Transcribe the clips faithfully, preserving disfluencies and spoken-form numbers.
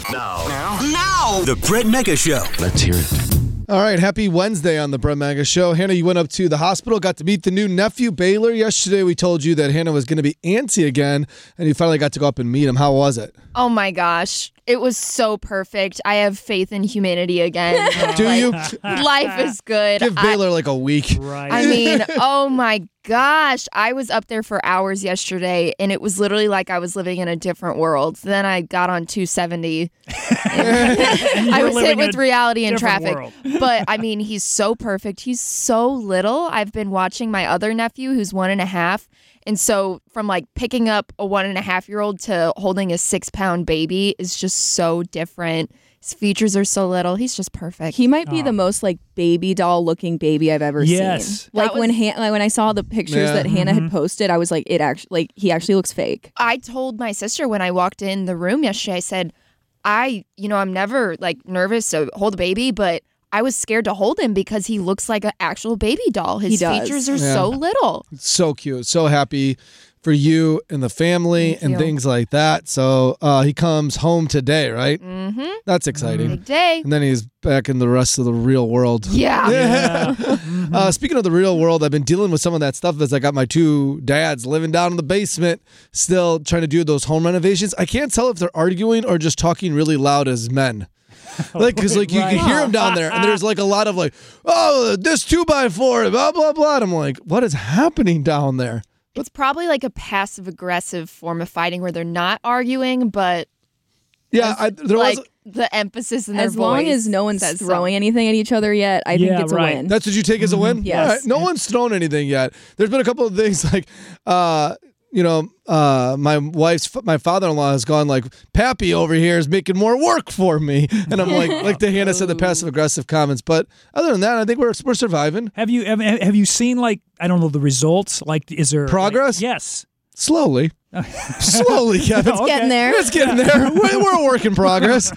Now. Now. Now. The Brett Mega Show. Let's hear it. All right, happy Wednesday on the Brett Mega Show. Hannah, you went up to the hospital, got to meet the new nephew, Baylor. Yesterday we told you that Hannah was going to be antsy again, and you finally got to go up and meet him. How was it? Oh my gosh. It was so perfect. I have faith in humanity again. Do Like, you? Life is good. Give Baylor like a week. Right. I mean, oh my gosh. I was up there for hours yesterday, and it was literally like I was living in a different world. Then I got on two seventy. I were was living hit in with a reality and different traffic. world. But, I mean, he's so perfect. He's so little. I've been watching my other nephew, who's one and a half. And so from like picking up a one and a half year old to holding a six pound baby is just so different. His features are so little. He's just perfect. He might be the most like baby doll looking baby I've ever Yes. seen. Like That when was- Han- like when I saw the pictures Yeah. that Hannah had posted, I was like, it actually like he actually looks fake. I told my sister when I walked in the room yesterday, I said, I, you know, I'm never like nervous to hold a baby, but I was scared to hold him because he looks like an actual baby doll. His He does. features are Yeah. so little. So cute. So happy for you and the family Thank and you. things like that. So uh, he comes home today, right? Mm-hmm. That's exciting. Big day. And then he's back in the rest of the real world. Yeah. Yeah. uh, speaking of the real world, I've been dealing with some of that stuff as I got my two dads living down in the basement, still trying to do those home renovations. I can't tell if they're arguing or just talking really loud as men. Like, because like you Right. can hear them down there, and there's like a lot of like, oh, this two by four, blah blah blah. And I'm like, what is happening down there? It's probably like a passive aggressive form of fighting where they're not arguing, but Yeah, I, there like was. the emphasis in their As long voice as no one's says throwing anything at each other yet, I Yeah, think it's right. a win. That's what you take as a win? Yes. All right. No one's thrown anything yet. There's been a couple of things like, uh, you know, uh, my wife's, my father-in-law has gone like, Pappy over here is making more work for me. And I'm like, like the Hannah said, the passive-aggressive comments. But other than that, I think we're, we're surviving. Have you have, have you seen like I don't know the results? Like, is there Progress? like- yes. Slowly. Slowly, Kevin. Okay. Getting there. It's getting there. We're, we're a work in progress.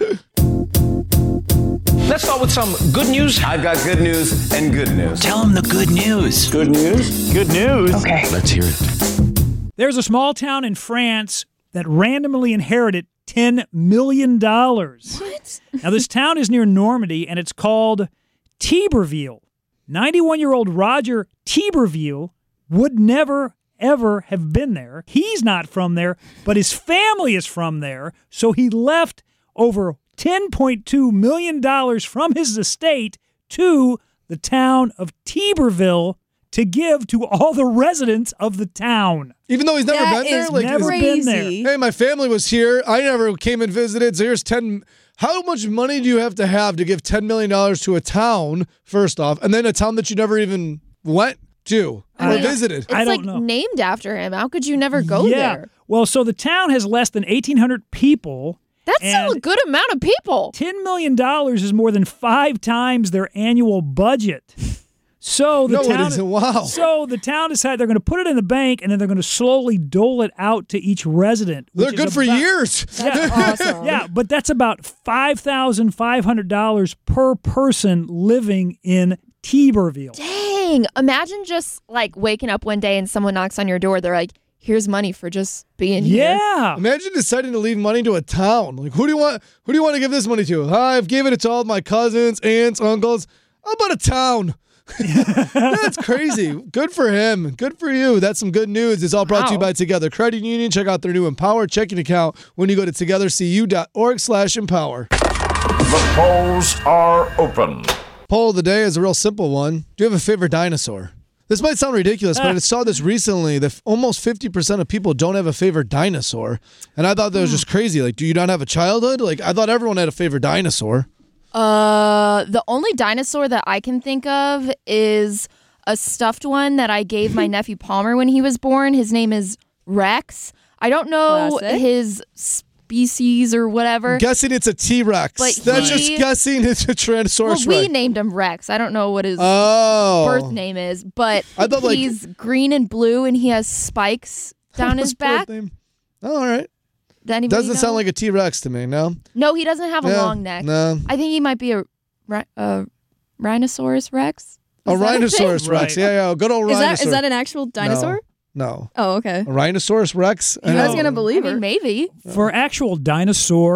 Let's start with some good news. I've got good news and good news. Tell them the good news. Good news? Good news. Okay. Let's hear it. There's a small town in France that randomly inherited ten million dollars. What? Now, this town is near Normandy, and it's called Tiberville. ninety-one-year-old Roger Tiberville would never, ever have been there. He's not from there, but his family is from there, so he left over ten point two million dollars from his estate to the town of Tiberville to give to all the residents of the town. Even though he's never That been there? is Like, never is- been there. crazy. hey, my family was here. I never came and visited. So here's ten. How much money do you have to have to give ten million dollars to a town, first off, and then a town that you never even went to or mean, visited? It's I don't like know. named after him. How could you never go yeah. there? Well, so the town has less than eighteen hundred people. That's still a And- good amount of people. ten million dollars is more than five times their annual budget. So the No, it town isn't. Wow. So the town decided they're going to put it in the bank and then they're going to slowly dole it out to each resident. They're which good is for about- years. That's awesome. Yeah, but that's about five thousand five hundred dollars per person living in Tiberville. Dang. Imagine just like waking up one day and someone knocks on your door. They're like, here's money for just being here. Yeah. Imagine deciding to leave money to a town. Like, who do you want? Who do you want to give this money to? I've given it to all my cousins, aunts, uncles. How about a town? That's crazy. Good for him. Good for you. That's some good news. It's all brought to you Wow. by Together Credit Union. Check out their new Empower checking account when you go to togethercu.org slash empower. The polls are open. Poll of the day is a real simple one. Do you have a favorite dinosaur? This might sound ridiculous, but I saw this recently that almost fifty percent of people don't have a favorite dinosaur. And I thought that was just crazy. Like, do you not have a childhood? Like, I thought everyone had a favorite dinosaur. Uh, the only dinosaur that I can think of is a stuffed one that I gave my nephew Palmer when he was born. His name is Rex. I don't know Classic. his species or whatever. Guessing it's a T-Rex. But That's he- just guessing it's a Well, Tyrannosaurus we Rex. named him Rex. I don't know what his Oh. birth name is, but I thought, like- he's green and blue and he has spikes down his His birth back. name. Oh, all right. Does anybody Doesn't know? sound like a T-Rex to me, no? No, he doesn't have a Yeah, long neck. No. I think he might be a, ri- a Rhinoceros Rex. A Is that a Rhinoceros thing? Rex. Right. Yeah, yeah. Good old Is that rhinoceros. is that an actual dinosaur? No. Oh, okay. A Rhinoceros Rex? I was know. gonna I believe mean, her. maybe. For actual dinosaurs,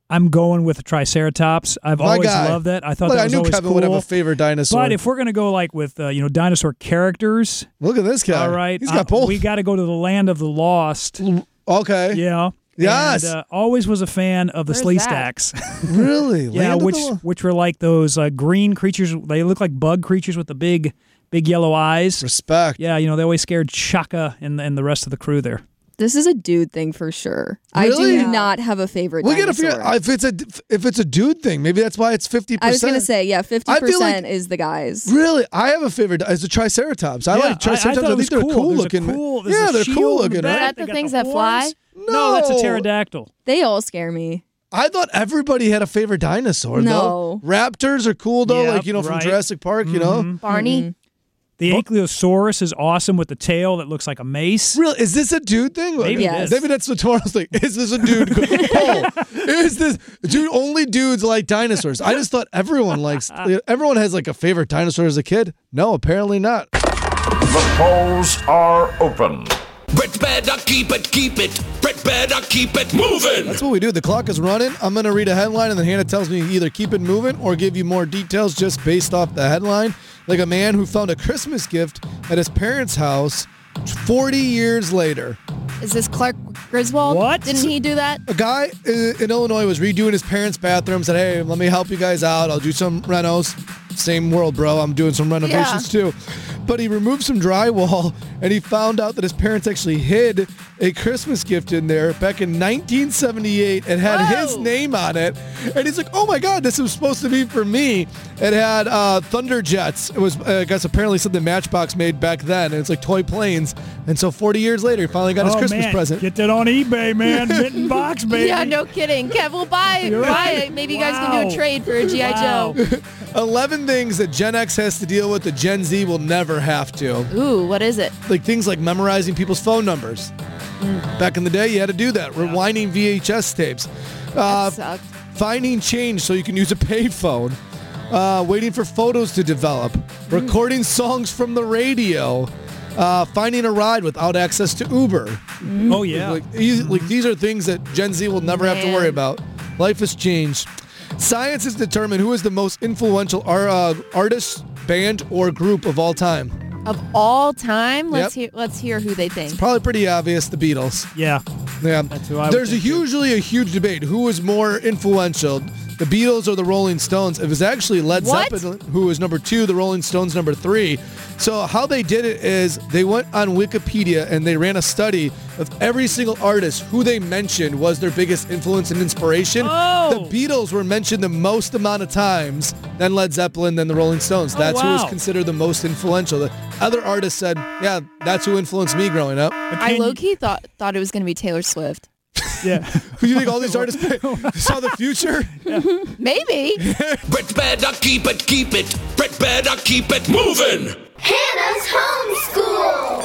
I'm going with the Triceratops. I've My always guy. loved that. I thought Look, that I was knew always Kevin cool. would have a favorite dinosaur. But if we're going to go like with, uh, you know, dinosaur characters. Look at this guy. All right. He's got uh, both. We got to go to the land of the lost. Okay. Yeah. Yes. And, uh, always was a fan of the Where's Slee that? Stacks. Really? yeah, Land of which the Lo- which were like those uh, green creatures. They look like bug creatures with the big, big yellow eyes. Respect. Yeah, you know, they always scared Chaka and, and the rest of the crew there. This is a dude thing for sure. I Really? do not have a favorite We gotta dinosaur. figure if it's a if it's a dude thing. Maybe that's why it's fifty percent. I was going to say, yeah, fifty I feel like- percent is the guys. Really, I have a favorite. It's a Triceratops. I Yeah, like Triceratops. I, I, thought it was think they're cool. cool There's a looking. cool- there's yeah, a they're shield cool in looking. back. Right? Is that They the got things the that fly? horns. No, that's a pterodactyl. They all scare me. I thought everybody had a favorite dinosaur. No. though. Raptors are cool though, Yep, like you know from right. Jurassic Park. You know, Barney. The Ankylosaurus is awesome with the tail that looks like a mace. really, is this a dude thing? Maybe Yes. it is. Maybe that's what tomorrow's thing. Is this a dude? Poll. Is this dude? Only dudes like dinosaurs. I just thought everyone likes. Everyone has like a favorite dinosaur as a kid. No, apparently not. The polls are open. Brett better keep it, keep it. Brett better keep it moving. That's what we do. The clock is running. I'm going to read a headline, and then Hannah tells me either keep it moving or give you more details just based off the headline. Like a man who found a Christmas gift at his parents' house forty years later. Is this Clark Griswold? What? Didn't he do that? A guy uh, in Illinois was redoing his parents' bathroom, said, hey, let me help you guys out. I'll do some renos. Same world, bro. I'm doing some renovations too. But he removed some drywall, and he found out that his parents actually hid a Christmas gift in there back in nineteen seventy-eight. It had Whoa. his name on it. And he's like, oh my God, this was supposed to be for me. It had uh, Thunder Jets. It was, uh, I guess, apparently something Matchbox made back then. And it's like toy planes. And so forty years later, he finally got his oh, Christmas man. present. Get that on eBay, man. Mitten box, baby. Yeah, no kidding. Kev, we'll buy, You're buy right. it. Maybe you guys can do Wow. a trade for a G I Wow. Joe. eleven things that Gen X has to deal with that Gen Z will never have to. Ooh, what is it? Like things like memorizing people's phone numbers. Back in the day, you had to do that. Rewinding V H S tapes. Uh, That sucked. finding change so you can use a payphone. Uh, waiting for photos to develop. Recording songs from the radio. Uh, finding a ride without access to Uber. Oh, yeah. Like, these- like these are things that Gen Z will never have to Man. worry about. Life has changed. Science has determined who is the most influential ar- uh, artist, band, or group of all time. Of all time, let's Yep. hear let's hear who they think. Probably pretty obvious, the Beatles. Yeah. Yeah, That's who I would there's a think, too. usually a huge debate who was more influential, the Beatles or the Rolling Stones. It was actually Led What? Zeppelin who was number two, the Rolling Stones number three. So how they did it is they went on Wikipedia and they ran a study of every single artist who they mentioned was their biggest influence and inspiration. Oh. The Beatles were mentioned the most amount of times, then Led Zeppelin, then the Rolling Stones. Oh, That's who was wow. considered the most influential. The other artists said, yeah, that's who influenced me growing up. I Can low you- key thought thought it was gonna be Taylor Swift. Yeah. Who do you think all these artists saw the future? Maybe. Brett better keep it, keep it. Brett better keep it moving. Hannah's homeschool.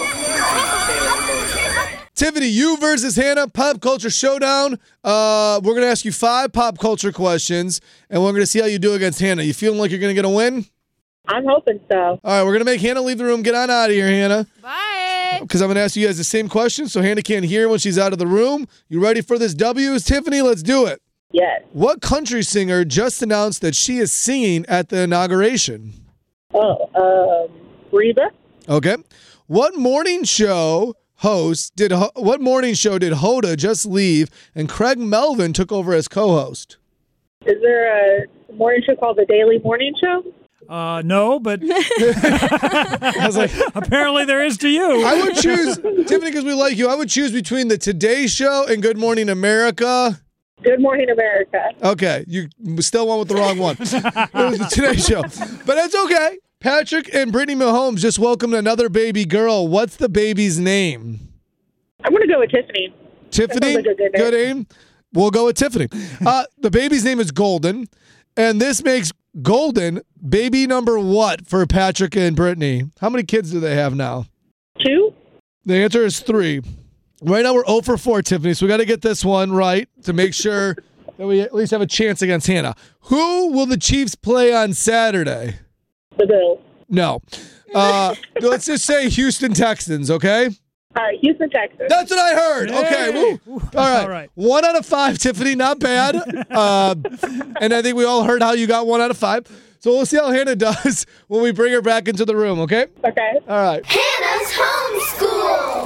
Tiffany, you versus Hannah, pop culture showdown. Uh, we're gonna ask you five pop culture questions, and we're gonna see how you do against Hannah. You feeling like you're gonna get a win? I'm hoping so. All right, we're gonna make Hannah leave the room. Get on out of here, Hannah, Bye. because I'm gonna ask you guys the same question, so Hannah can't hear when she's out of the room. You ready for this W? Tiffany, let's do it. Yes. What country singer just announced that she is singing at the inauguration? Oh, um, Reba. Okay. What morning show host did Ho- what morning show did Hoda just leave and Craig Melvin took over as co-host? Is there a morning show called The Daily Morning Show? Uh, no, but I was like, apparently there is to you. I would choose Tiffany because we like you. I would choose between the Today Show and Good Morning America. Good Morning America. Okay, you still went with the wrong one. It was the Today Show, but that's okay. Patrick and Brittany Mahomes just welcomed another baby girl. What's the baby's name? I'm going to go with Tiffany. Tiffany. That sounds like a good name. Good name. We'll go with Tiffany. Uh, the baby's name is Golden, and this makes Golden baby number what for Patrick and Brittany? How many kids do they have now? Two? The answer is three. Right now we're zero for four, Tiffany, so we got to get this one right to make sure that we at least have a chance against Hannah. Who will the Chiefs play on Saturday? The Bills. No. Uh, let's just say Houston Texans, okay? Uh, Houston, Texas. That's what I heard. Okay. Hey. Woo. All right. All right. One out of five, Tiffany. Not bad. Uh, and I think we all heard how you got one out of five. So we'll see how Hannah does when we bring her back into the room, okay? Okay. All right. Hannah's homeschool.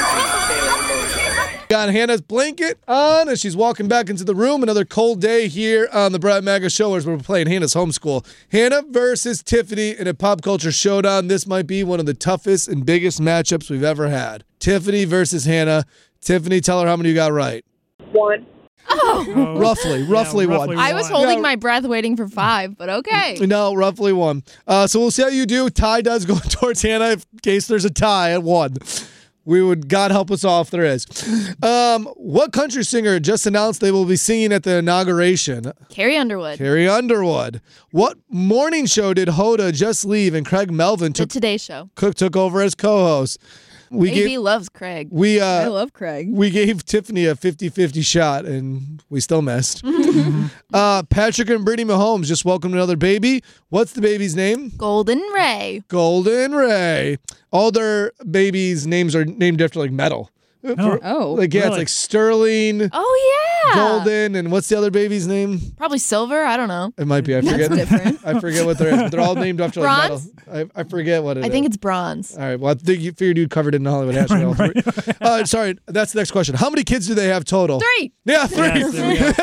Got Hannah's blanket on as she's walking back into the room. Another cold day here on the Brad Maga Show as we're playing Hannah's homeschool. Hannah versus Tiffany in a pop culture showdown. This might be one of the toughest and biggest matchups we've ever had. Tiffany versus Hannah. Tiffany, tell her how many you got right. One. Oh. Oh. Roughly, roughly, Yeah, one. roughly I was one. holding Yeah. my breath waiting for five, but okay. No, roughly one. Uh, so we'll see how you do. Tie does go towards Hannah in case there's a tie at one. We would, God help us all if there is. Um, what country singer just announced they will be singing at the inauguration? Carrie Underwood. Carrie Underwood. What morning show did Hoda just leave and Craig Melvin The took Today Show. Cook took over as co-host? We A B gave loves Craig. we I uh love Craig. we gave Tiffany a fifty-fifty shot and we still missed. uh, Patrick and Brittany Mahomes just welcomed another baby. What's the baby's name? Golden Ray. Golden Ray. All their babies' names are named after like metal. Oh. Oh, Like, yeah, it's really? like Sterling, Oh, yeah. Golden, and what's the other baby's name? Probably silver. I don't know. It might be. I forget. different. I forget what there is, but they're all named after like metal. Bronze? I, I forget what it is. I think it's bronze. All right. Well, I think you figured you covered it in Hollywood Hashtag. all three. Uh, sorry. That's the next question. How many kids do they have total? Three. Yeah, three. Yes,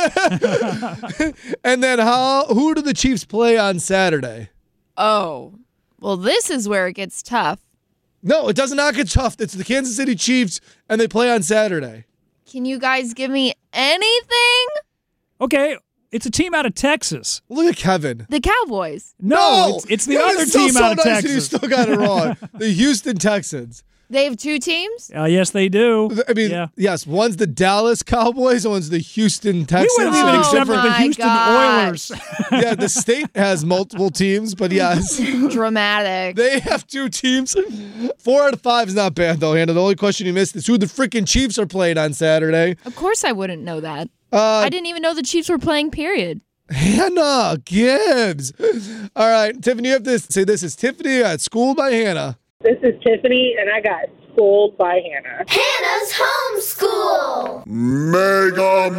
there we go. And then how? Who do the Chiefs play on Saturday? Oh. Well, this is where it gets tough. No, it does not get tough. It's the Kansas City Chiefs, and they play on Saturday. Can you guys give me anything? Okay, it's a team out of Texas. Look at Kevin. The Cowboys. No, it's, it's the That other is still team so out of nice and Texas. You still got it wrong. The Houston Texans. They have two teams? Uh, yes, they do. I mean, yeah. yes, one's the Dallas Cowboys and one's the Houston Texans. We wouldn't So even it's accept different. the my Houston God. Oilers. Yeah, the state has multiple teams, but yes, Dramatic. they have two teams. Four out of five is not bad, though, Hannah. The only question you missed is who the freaking Chiefs are playing on Saturday. Of course I wouldn't know that. Uh, I didn't even know the Chiefs were playing, period. Hannah Gibbs. All right, Tiffany, you have to say this is Tiffany at School by Hannah. This is Tiffany, and I got schooled by Hannah. Hannah's homeschool. Mega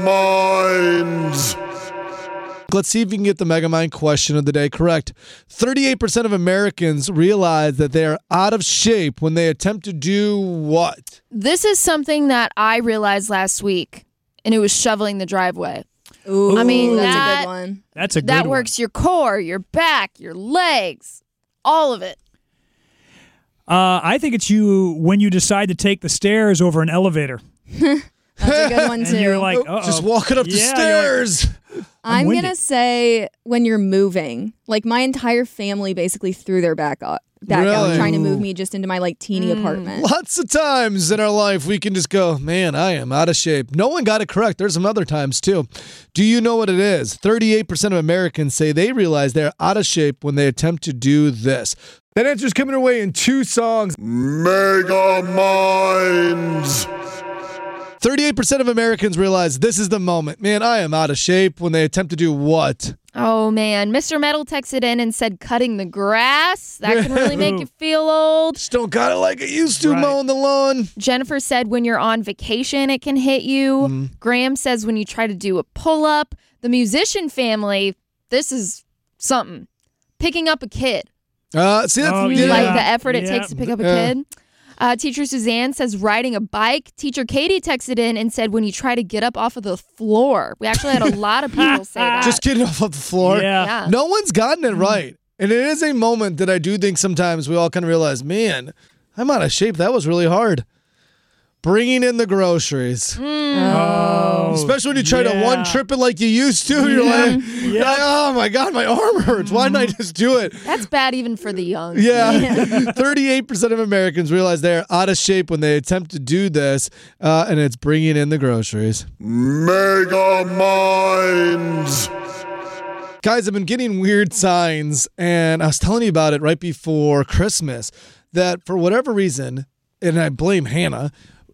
Minds. Let's see if you can get the Megamind question of the day correct. thirty-eight percent of Americans realize that they are out of shape when they attempt to do what? This is something that I realized last week, and it was shoveling the driveway. Ooh, I mean, that's that- a good one. That's a good That one. works your core, your back, your legs, all of it. Uh, I think it's you when you decide to take the stairs over an elevator. That's a good one too. And you're like, uh-oh. Just walking up the Yeah, you're like- stairs. I'm windy. gonna say when you're moving. Like my entire family basically threw their back up, back Really? out trying to move me just into my like teeny Mm. apartment. Lots of times in our life we can just go, man, I am out of shape. No one got it correct. There's some other times too. Do you know what it is? thirty-eight percent of Americans say they realize they're out of shape when they attempt to do this. That answer's coming our way in two songs. Mega Minds. thirty-eight percent of Americans realize this is the moment. Man, I am out of shape when they attempt to do what? Oh, man. Mister Metal texted in and said cutting the grass. That can really make you feel old. Just don't got it like it used to Right. mowing the lawn. Jennifer said when you're on vacation, it can hit you. Mm-hmm. Graham says when you try to do a pull up. The musician family, this is something. Picking up a kid. Uh, see, that's Oh, yeah. Like the effort it Yeah. takes to pick up a Yeah. kid. Uh, Teacher Suzanne says riding a bike. Teacher Katie texted in and said when you try to get up off of the floor. We actually had a lot of people say that. Just getting off of the floor. Yeah. Yeah. No one's gotten it right. And it is a moment that I do think sometimes we all kind of realize, man, I'm out of shape. That was really hard. Bringing in the groceries. Oh, Especially when you try to yeah. one trip it like you used to. You're like, you're like, oh my God, my arm hurts. Why didn't I just do it? That's bad even for the young. Yeah. thirty-eight percent of Americans realize they're out of shape when they attempt to do this, uh, and it's bringing in the groceries. Mega Minds. Guys, I've been getting weird signs, and I was telling you about it right before Christmas, that for whatever reason, and I blame Hannah,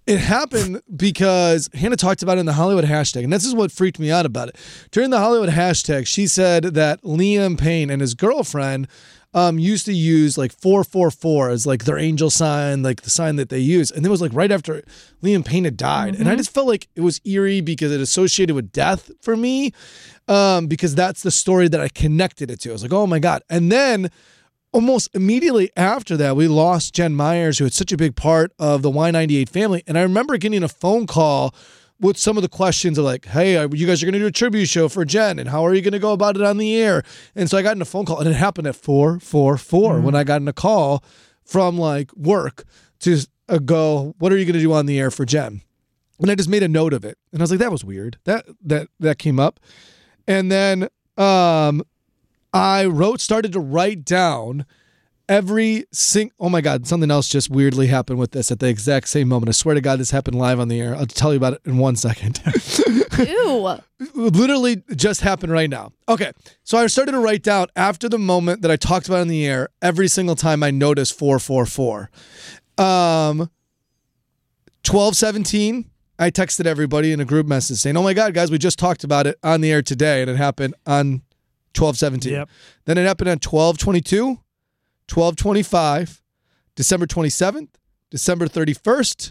it happened because Hannah talked about it in the Hollywood hashtag, and this is what freaked me out about it. During the Hollywood hashtag, she said that Liam Payne and his girlfriend um, used to use like four four four as like their angel sign, like the sign that they use. And it was like right after Liam Payne had died. Mm-hmm. And I just felt like it was eerie because it associated with death for me, um, because that's the story that I connected it to. I was like, oh my God. And then almost immediately after that, we lost Jen Myers, who had such a big part of the Y ninety-eight family. And I remember getting a phone call with some of the questions of like, hey, you guys are going to do a tribute show for Jen, and how are you going to go about it on the air? And so I got in a phone call, and it happened at four four four mm-hmm. when I got in a call from like work to uh, go, what are you going to do on the air for Jen? And I just made a note of it. And I was like, that was weird. That that that came up. And then um, I wrote, started to write down every sing. Oh my God, something else just weirdly happened with this at the exact same moment. I swear to God, this happened live on the air. I'll tell you about it in one second. Ew. Literally just happened right now. Okay, so I started to write down after the moment that I talked about on the air, every single time I noticed four four four. Um, twelve seventeen, I texted everybody in a group message saying, oh my God, guys, we just talked about it on the air today, and it happened on twelve seventeen. Yep. Then it happened on twelve twenty-two. twelve twenty-five, December twenty-seventh, December thirty-first,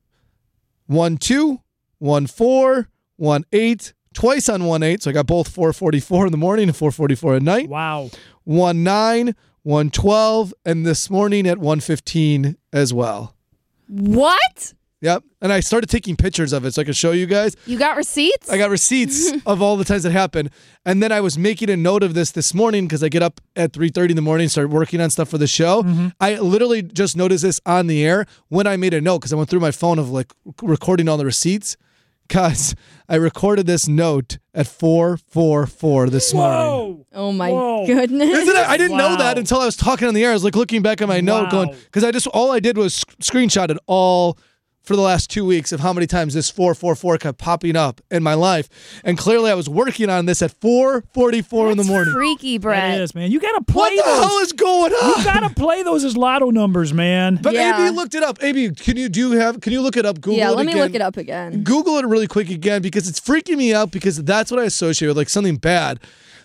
one two, one four, one eight, twice on one eight, so I got both four forty-four in the morning and four forty-four at night. Wow. one nine, one twelve, and this morning at one fifteen as well. What? Yep. And I started taking pictures of it so I could show you guys. You got receipts? I got receipts of all the times it happened. And then I was making a note of this this morning because I get up at three thirty in the morning and start working on stuff for the show. Mm-hmm. I literally just noticed this on the air when I made a note because I went through my phone of like recording all the receipts. Guys, I recorded this note at four four four this Whoa. morning. Oh my Whoa. goodness. Isn't it? I didn't Wow. know that until I was talking on the air. I was like looking back at my note Wow. going, because I just, all I did was sc- screenshot it all for the last two weeks of how many times this four four four kept popping up in my life. And clearly I was working on this at four forty-four in the morning. Freaky, Brett. It is, man. You got to play What the those. hell is going on? You got to play those as lotto numbers, man. But Yeah. A B looked it up. A B, can you do you have can you look it up? Google yeah, it let me again. look it up again. Google it really quick again because it's freaking me out because that's what I associate with, like something bad.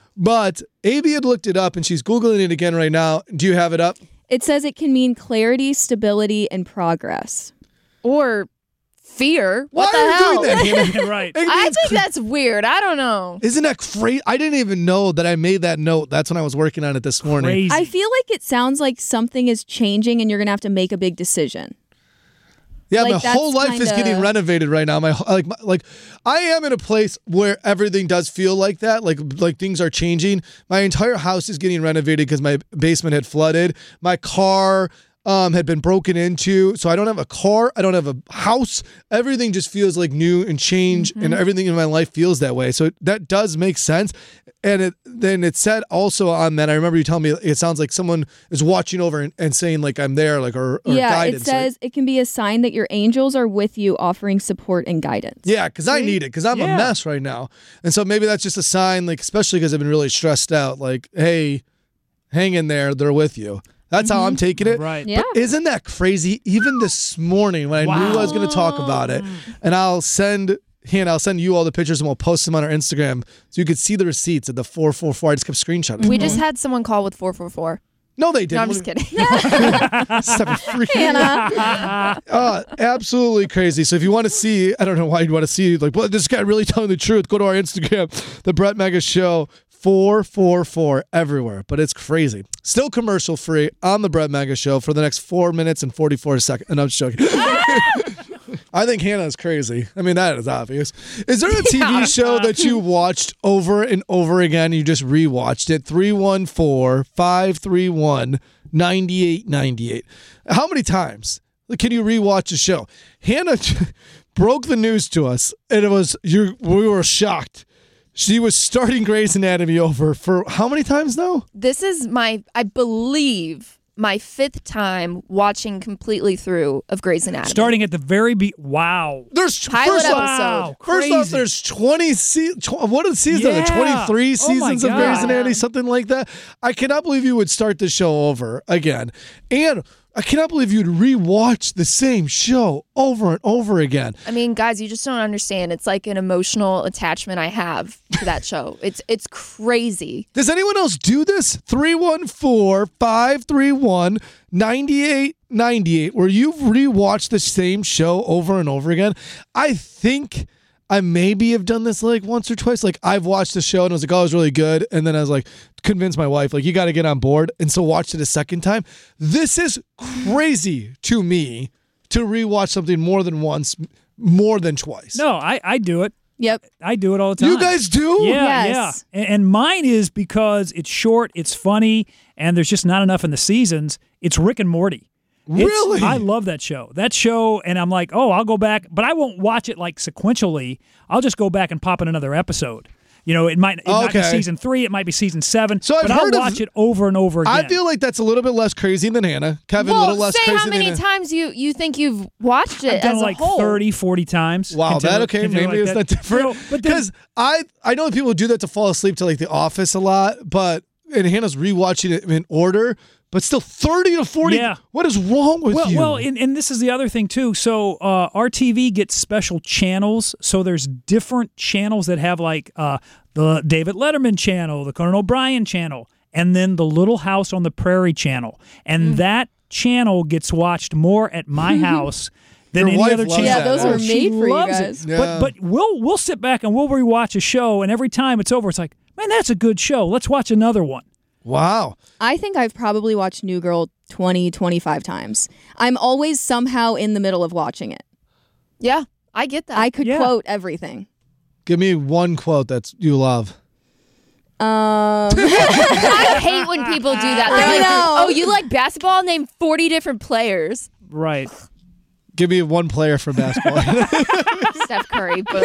But A B had looked it up and she's Googling it again right now. Do you have it up? It says it can mean clarity, stability, and progress. Or fear. Why What the are you hell? doing that, Hannah? Right. A B, I it's think cra- that's weird. I don't know. Isn't that crazy? I didn't even know that I made that note. That's when I was working on it this morning. Crazy. I feel like it sounds like something is changing and you're going to have to make a big decision. Yeah, Like, my that's whole life is kinda- getting renovated right now. My like, my, like, I am in a place where everything does feel like that. Like, like things are changing. My entire house is getting renovated because my basement had flooded. My car um had been broken into, so I don't have a car. I don't have a house. Everything just feels like new and change, Mm-hmm. and everything in my life feels that way. So that does make sense. And it then it said also on that, I remember you telling me it sounds like someone is watching over and, and saying like I'm there, like or, or yeah, guidance. it says it can be a sign that your angels are with you, offering support and guidance. Yeah, because I need it, because I'm Yeah. a mess right now. And so maybe that's just a sign, like, especially because I've been really stressed out, like, hey, hang in there, they're with you. That's how I'm taking it. Right. Yeah. But isn't that crazy? Even this morning when I knew I was going to talk about it, and I'll send, Hannah, I'll send you all the pictures and we'll post them on our Instagram so you could see the receipts at the four four four. I just kept screenshotting. We just had someone call with four four four. No, they didn't. No, I'm just kidding. Stop it, freaking Hannah. Uh, absolutely crazy. So if you want to see, I don't know why you'd want to see, like, well, this guy really telling the truth, go to our Instagram, The Brett Mega Show, four four four everywhere. But it's crazy. Still commercial free on The Brett Mega Show for the next four minutes and forty-four seconds. And I'm just joking. I think Hannah is crazy. I mean, that is obvious. Is there a T V Yeah. show that you watched over and over again? You just rewatched it. three one four, five three one, nine eight nine eight. How many times can you rewatch a show? Hannah broke the news to us, and it was you. We were shocked. She was starting Grey's Anatomy over for how many times now? This is my, I believe, my fifth time watching completely through of Grey's Anatomy. Starting at the very be wow. There's Pilot first off, episode. Wow, First off, crazy. there's twenty se- tw- what are the seasons? Are there? Yeah. twenty-three Oh my seasons of God. Grey's Anatomy, something like that. I cannot believe you would start the show over again. And I cannot believe you'd rewatch the same show over and over again. I mean, guys, you just don't understand. It's like an emotional attachment I have to that show. It's it's crazy. Does anyone else do this? three one four, five three one, nine eight nine eight, where you've rewatched the same show over and over again. I think I maybe have done this like once or twice. Like I've watched the show and I was like, oh, it was really good. And then I was like, convinced my wife, like, you got to get on board. And so watched it a second time. This is crazy to me to rewatch something more than once, more than twice. No, I, I do it. Yep. I do it all the time. You guys do? Yeah, Yes. yeah. And, and mine is because it's short, it's funny, and there's just not enough in the seasons. It's Rick and Morty. It's- Really? I love that show. That show, and I'm like, oh, I'll go back, but I won't watch it like sequentially. I'll just go back and pop in another episode. You know, it might, it might be Okay. season three, it might be season seven, So I've but I'll heard of- watch it over and over again. I feel like that's a little bit less crazy than Hannah. Kevin, a Well, little less say crazy how many than times you, you think you've watched it I've done as it like a whole. thirty, forty times. Wow, Continue- that okay? continue Maybe like it's that. not different. You know, but then- Because I I know people do that to fall asleep to like The Office a lot, but and Hannah's rewatching it in order, but still thirty to forty. Yeah. What is wrong with well, you? Well, and, and this is the other thing too. So uh, R T V gets special channels. So there's different channels that have like uh, the David Letterman channel, the Conan O'Brien channel, and then the Little House on the Prairie channel. And that channel gets watched more at my house than Your any wife other loves channel. Yeah, those that. were She made for you loves guys. It. Yeah. But but we'll we'll sit back and we'll rewatch a show, and every time it's over, it's like, man, that's a good show. Let's watch another one. wow. I think I've probably watched New Girl twenty, twenty-five times. I'm always somehow in the middle of watching it. Yeah, I get that. I could Yeah. quote everything. Give me one quote that you love. Um, I hate when people do that. They're I like, know. oh, you like basketball? Name forty different players. Right. Give me one player for basketball. Steph Curry, boom.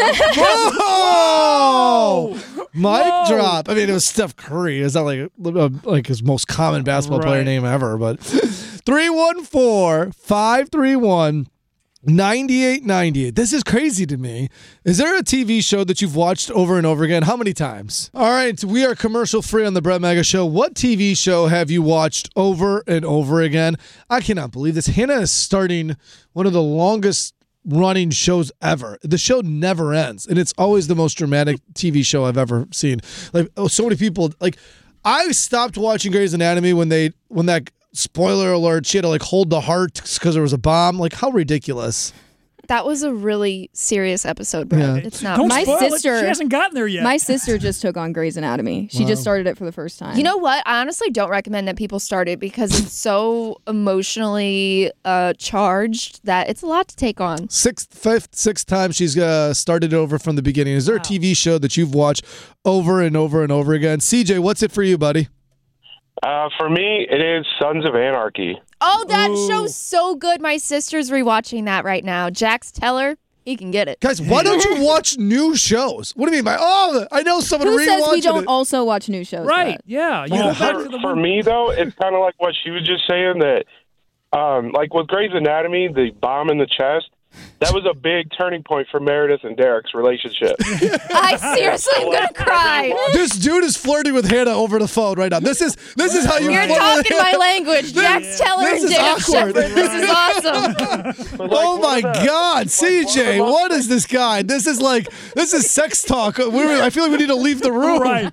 Whoa! Mic Whoa. drop. I mean, it was Steph Curry. It's not like uh, like his most common basketball player Right. name ever, but three one four, five three one, nine eight nine eight. This is crazy to me. Is there a T V show that you've watched over and over again? How many times? All right, we are commercial free on the Brett Mega Show. What T V show have you watched over and over again? I cannot believe this. Hannah is starting one of the longest running shows ever. The show never ends, and it's always the most dramatic T V show I've ever seen. Like, oh, so many people like. I stopped watching Grey's Anatomy when they when that. Spoiler alert, she had to like hold the heart because there was a bomb. Like, how ridiculous. That was a really serious episode, bro. Yeah. It's not. Don't My spoil it. sister- She hasn't gotten there yet. my sister just took on Grey's Anatomy. She just started it for the first time. You know what? I honestly don't recommend that people start it because it's so emotionally uh, charged that it's a lot to take on. Sixth, fifth, sixth time she's uh, started over from the beginning. Is there a T V show that you've watched over and over and over again? C J, what's it for you, buddy? Uh, for me, it is Sons of Anarchy. Oh, that Ooh. show's so good. My sister's rewatching that right now. Jax Teller, he can get it. Guys, why don't you watch new shows? What do you mean by, oh, I know someone Who says we rewatching don't it. also watch new shows? right. Brett? Yeah. You Well, go back for, to the for one- me, though, it's kind of like what she was just saying that, um, like with Grey's Anatomy, the bomb in the chest, that was a big turning point for Meredith and Derek's relationship. I seriously am gonna cry. This dude is flirting with Hannah over the phone right now. This is this is how you You're flirt with talking my Hannah. language. Jax Teller This and is Derek awkward. Shepherd. This is awesome. But, like, Oh what my about- God, C J, what is this guy? This is like this is sex talk. We're, I feel like we need to leave the room. Right.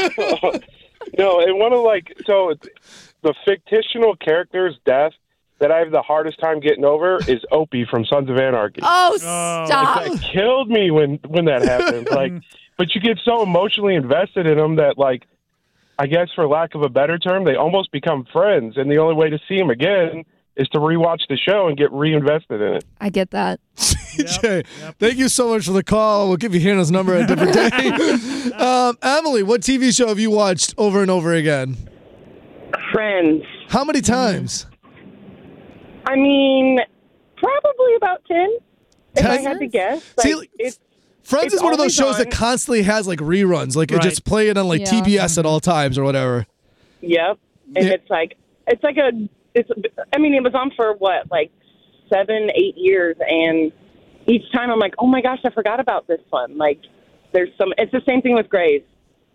No, and one of like so the fictional character's death that I have the hardest time getting over is Opie from Sons of Anarchy. Oh, stop. That killed me when when that happened. Like, but you get so emotionally invested in them that, like, I guess for lack of a better term, they almost become friends. And the only way to see them again is to rewatch the show and get reinvested in it. I get that. C J, thank you so much for the call. We'll give you Hannah's number a different day. um, Emily, what T V show have you watched over and over again? Friends. How many times? I mean, probably about ten, if I Ten? had to guess. See, Like, it's, Friends it's is one of those always shows on. that constantly has like reruns. Like Right. it just play it on like Yeah. T B S at all times or whatever. Yep. And Yeah. it's like, it's like a, it's, I mean, it was on for what, like seven, eight years. And each time I'm like, oh my gosh, I forgot about this one. Like, there's some, it's the same thing with Grey's.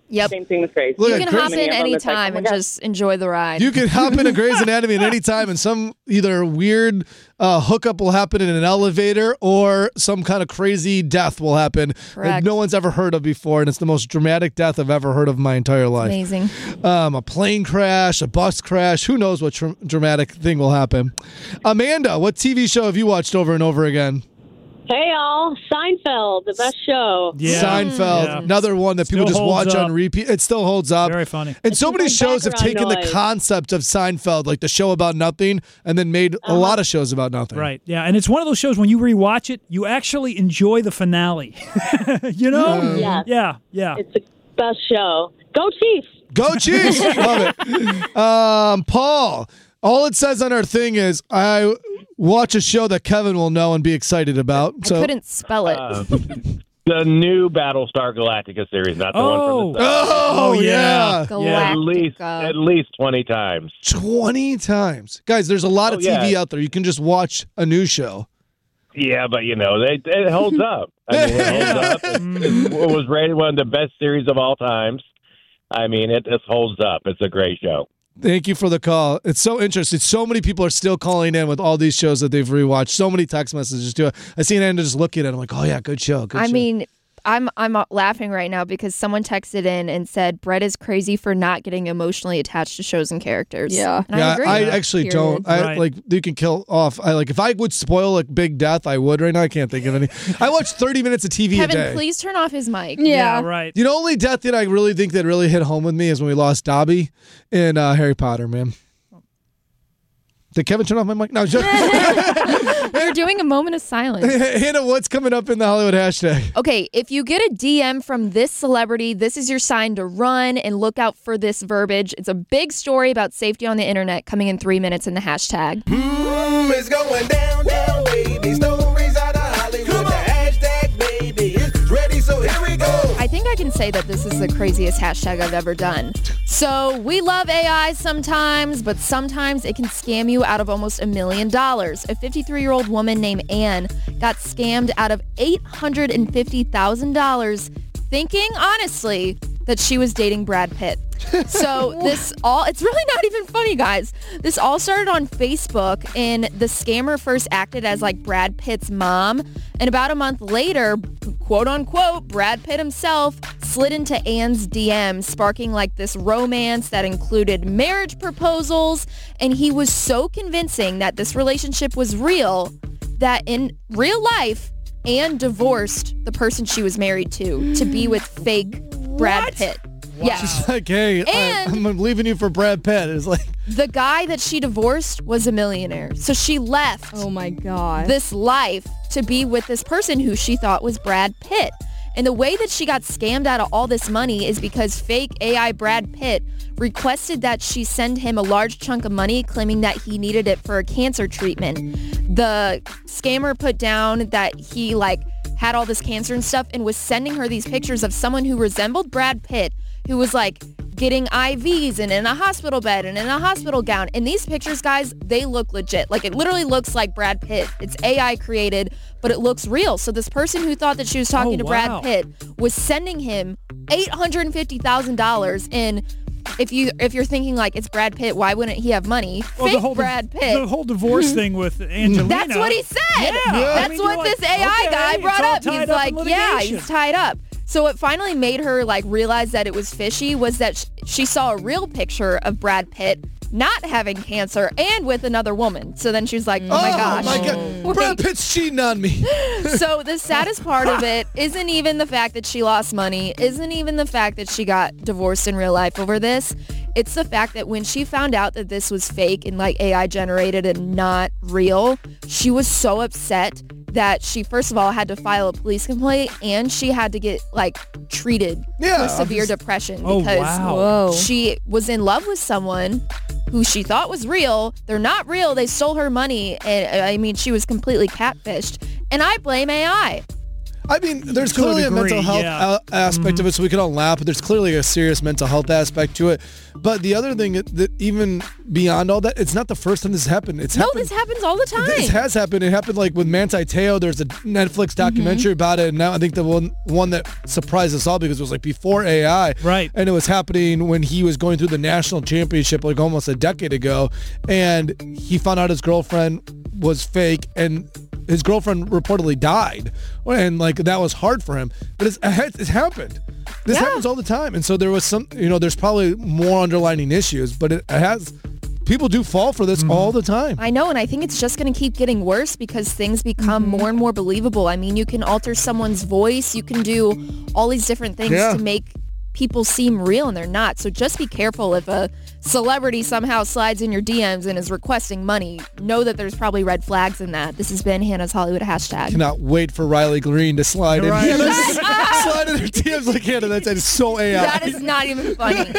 Yep. Same thing with Grace. Look You at can Grace- hop in Many of them, it's like, anytime oh my and God. just enjoy the ride. You can hop into Grey's Anatomy at any time, and some either weird uh, hookup will happen in an elevator or some kind of crazy death will happen that Correct. no one's ever heard of before, and it's the most dramatic death I've ever heard of in my entire life. Amazing. Um, a plane crash, a bus crash, who knows what tr- dramatic thing will happen. Amanda, what T V show have you watched over and over again? Hey, all. Seinfeld, the best show. Yeah. Seinfeld, Yeah. another one that people Still just holds watch up. on repeat. It still holds up. Very funny. And It's so just many like shows have taken background the noise. concept of Seinfeld, like the show about nothing, and then made a lot of shows about nothing. Right. Yeah. And it's one of those shows when you rewatch it, you actually enjoy the finale. you know? Yes. Yeah. Yeah. It's the best show. Go Chiefs. Go Chiefs! Love it. Um, Paul, all it says on our thing is I watch a show that Kevin will know and be excited about. I So couldn't spell it. Uh, the new Battlestar Galactica series, not the one Oh. from the start. Oh, yeah. Yeah, at least Galactica. at least twenty times. twenty times. Guys, there's a lot of Oh, T V yeah. out there. You can just watch a new show. Yeah, but you know, they, it holds up. I mean, it holds up. It, it was rated one of the best series of all times. I mean, it just holds up. It's a great show. Thank you for the call. It's so interesting. So many people are still calling in with all these shows that they've rewatched. So many text messages to it. I see Anna just looking at it. I'm like, oh, yeah, good show. Good I show. mean, I'm I'm laughing right now because someone texted in and said Brett is crazy for not getting emotionally attached to shows and characters. Yeah. and yeah, I agree. I actually Period. don't. I Right. like you can kill off. I like if I would spoil a big death, I would right now. I can't think of any. I watch thirty minutes of T V a day. Kevin, please turn off his mic. Yeah. Right. You know, only death that I really think that really hit home with me is when we lost Dobby in uh, Harry Potter, man. Did Kevin turn off my mic? No, just We're doing a moment of silence. Hannah, what's coming up in the Hollywood hashtag? Okay, if you get a D M from this celebrity, this is your sign to run and look out for this verbiage. It's a big story about safety on the internet coming in three minutes in the hashtag. Mm, it's going down, down, baby. Stories out of Hollywood. The hashtag, baby, it's ready, so here we go. I think I can say that this is the craziest hashtag I've ever done. So we love A I sometimes, but sometimes it can scam you out of almost a million dollars. A fifty-three-year-old woman named Anne got scammed out of eight hundred fifty thousand dollars thinking, honestly, that she was dating Brad Pitt. So this all, it's really not even funny, guys. This all started on Facebook, and the scammer first acted as like Brad Pitt's mom. And about a month later, quote unquote, Brad Pitt himself slid into Anne's D Ms, sparking like this romance that included marriage proposals. And he was so convincing that this relationship was real that in real life, Anne divorced the person she was married to to be with fake Brad Pitt. Yeah. She's like, hey, I, And- I'm leaving you for Brad Pitt. It's like, The guy that she divorced was a millionaire. So she left Oh my God. this life to be with this person who she thought was Brad Pitt. And the way that she got scammed out of all this money is because fake A I Brad Pitt requested that she send him a large chunk of money claiming that he needed it for a cancer treatment. The scammer put down that he like had all this cancer and stuff and was sending her these pictures of someone who resembled Brad Pitt, who was like getting I Vs and in a hospital bed and in a hospital gown. And these pictures, guys, they look legit. Like it literally looks like Brad Pitt. It's A I created, but it looks real. So this person who thought that she was talking Oh, to wow. Brad Pitt was sending him eight hundred fifty thousand dollars. And if you if you're thinking like it's Brad Pitt, why wouldn't he have money? Well, Fake the whole Brad Pitt. the whole divorce thing with Angelina. That's what he said. Yeah. That's I mean, what you're this like, A I okay, guy it's brought all up. tied He's up like, in yeah, litigation. he's tied up. So what finally made her like realize that it was fishy was that sh- she saw a real picture of Brad Pitt not having cancer and with another woman. So then she was like, oh my gosh. my God. Brad Pitt's cheating on me. So the saddest part of it isn't even the fact that she lost money, isn't even the fact that she got divorced in real life over this. It's the fact that when she found out that this was fake and like A I generated and not real, she was so upset that she first of all had to file a police complaint and she had to get like treated Yeah, for severe obviously. depression Oh, because wow. Whoa. she was in love with someone who she thought was real. They're not real. They stole her money. And I mean, she was completely catfished. And I blame A I. I mean, there's To a clearly a, degree, mental health yeah. a- aspect Mhm. of it, so we can all laugh, but there's clearly a serious mental health aspect to it. But the other thing that even beyond all that, it's not the first time this has happened. It's No, happened. this happens all the time. This has happened. It happened like with Manti Te'o. There's a Netflix documentary about it, and now I think the one one that surprised us all because it was like before A I, right? And it was happening when he was going through the national championship like almost a decade ago, and he found out his girlfriend was fake, and his girlfriend reportedly died, and like that was hard for him. But it's it's happened. This Yeah. happens all the time, and so there was some, you know, there's probably more underlining issues, but it has. People do fall for this all the time. I know, and I think it's just going to keep getting worse because things become Mm-hmm. more and more believable. I mean, you can alter someone's voice, you can do all these different things Yeah. to make people seem real, and they're not. So just be careful if a celebrity somehow slides in your D Ms and is requesting money. Know that there's probably red flags in that. This has been Hannah's Hollywood hashtag. Cannot wait for Riley Green to slide in. Right. Hannah, Shut up! slide in her D Ms like Hannah. That's, that's so A I. That is not even funny.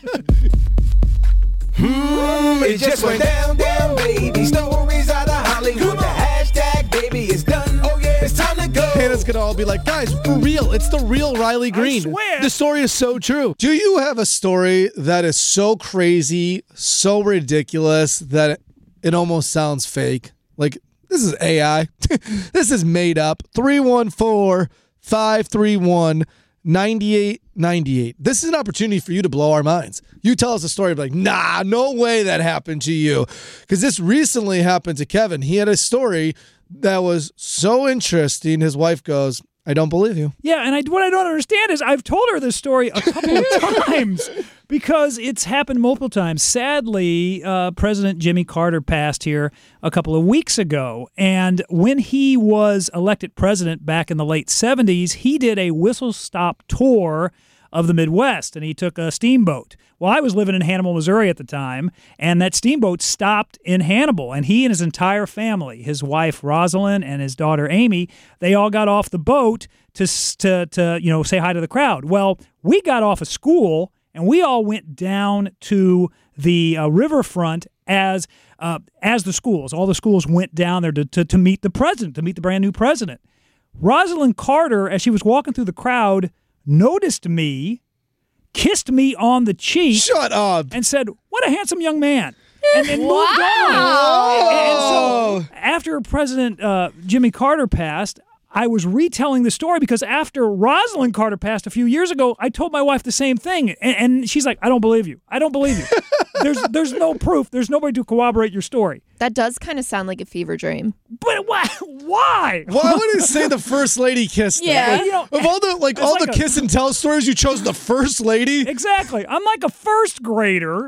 Mm, it just went down, down, baby. Stories out of Hollywood. The hashtag, baby, is done. Oh, yeah, it's time to go. Hannah's gonna all be like, guys, for real, it's the real Riley Green. swear. The story is so true. Do you have a story that is so crazy, so ridiculous that it, it almost sounds fake? Like, this is A I. This is made up. three one four, five three one, nine eight nine eight. This is an opportunity for you to blow our minds. You tell us a story, be like, nah, no way that happened to you. Because this recently happened to Kevin. He had a story that was so interesting. His wife goes, I don't believe you. Yeah, and I, what I don't understand is I've told her this story a couple of times because it's happened multiple times. Sadly, uh, President Jimmy Carter passed here a couple of weeks ago, and when he was elected president back in the late seventies, he did a whistle-stop tour of the Midwest, and he took a steamboat. Well, I was living in Hannibal, Missouri at the time, and that steamboat stopped in Hannibal, and he and his entire family, his wife Rosalind and his daughter Amy, they all got off the boat to to to you know say hi to the crowd. Well, we got off of school, and we all went down to the uh, riverfront as uh, as the schools. All the schools went down there to, to to meet the president, to meet the brand new president. Rosalind Carter, as she was walking through the crowd, noticed me, kissed me on the cheek. Shut up. And said, "What a handsome young man." And then moved Wow. on. And, and so after President uh, Jimmy Carter passed, I was retelling the story because after Rosalind Carter passed a few years ago, I told my wife the same thing. And, and she's like, I don't believe you. I don't believe you. there's there's no proof. There's nobody to corroborate your story. That does kind of sound like a fever dream. But why? Why? Why would it say the first lady kissed them? Yeah. Like, You know, of all the like it's all like the a- kiss and tell stories, you chose the first lady. Exactly. I'm like a first grader.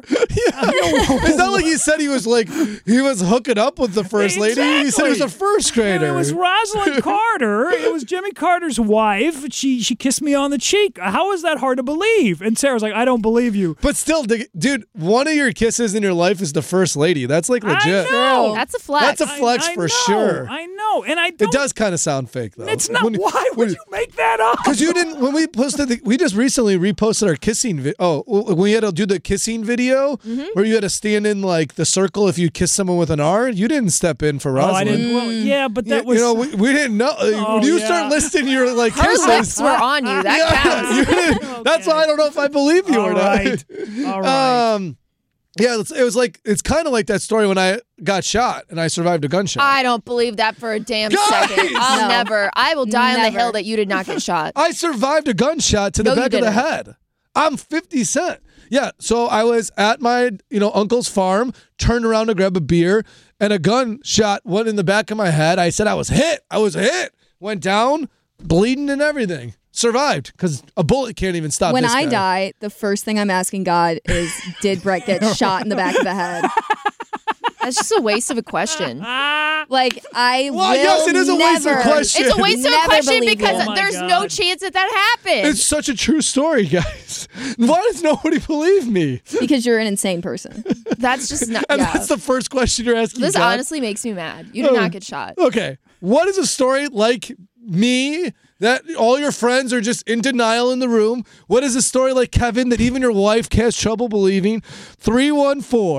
It's not like he said he was like he was hooking up with the first lady. He said he was a first grader. It was Rosalind Carter. It was Jimmy Carter's wife. She she kissed me on the cheek. How is that hard to believe? And Sarah's like, I don't believe you. But still, dig- dude, one of your kisses in your life is the first lady. That's like legit. I know. That's a flex. That's a flex I- I for know, sure. I know. And I don't. It does kind of sound fake though. It's not. When- why would when- you make that up? Because you didn't, when we posted, the, we just recently reposted our kissing video. Oh, w- we had to do the kissing video Mm-hmm. where you had to stand in like the circle if you kiss someone with an R. You didn't step in for Oh, Rosalind. I didn't. Well, yeah, but that you, was. you know, we, we didn't know. Oh, when you yeah. start listing your like Her kisses, lips were on you. That yeah, counts. you didn't- that's why I don't know if I believe you All or right. not. All right. Um, yeah, it's, it was like it's kind of like that story when I got shot and I survived a gunshot. I don't believe that for a damn Guys! second. I'll No. never. I will die on the Never. hill that you did not get shot. I survived a gunshot to the No, you back of the didn't. head. I'm fifty Cent. Yeah, so I was at my, you know, uncle's farm, turned around to grab a beer, and a gunshot went in the back of my head. I said I was hit. I was hit. Went down, bleeding and everything. Survived because a bullet can't even stop When this I guy. die, the first thing I'm asking God is, did Brett get shot in the back of the head? That's just a waste of a question. Like, I Well, will yes, it is a waste of never- question. It's a waste of a Never question believe because it. Oh my there's God. no chance that that happened. It's such a true story, guys. Why does nobody believe me? Because you're an insane person. That's just not. And Yeah. that's the first question you're asking. This God? honestly makes me mad. You did Oh. not get shot. Okay. What is a story like me that all your friends are just in denial in the room? What is a story like Kevin that even your wife has trouble believing? three one four,